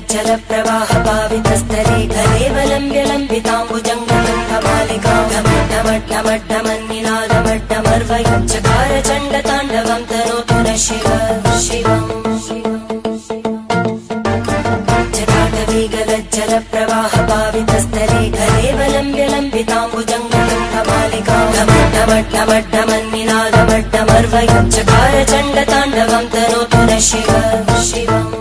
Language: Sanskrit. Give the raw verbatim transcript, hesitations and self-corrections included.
वीगलज्जल प्रवाह पावितस्थले कलेवलम्ब्य लम्बिताम्बुजङ्गलं कमालिकां ढमढमढमढमन्निनादमड्डमर्वयं चकार चण्डताण्डवं तनोतु न शिव शिवम् वीगलज्जल प्रवाह पावितस्थले कलेवलम्ब्य लम्बिताम्बुजङ्गलं कमालिकां ढमढमढमड्डमन्निनादमड्डमर्वयं चकार चण्डताण्डवं तनोतु न शिव शिवम्।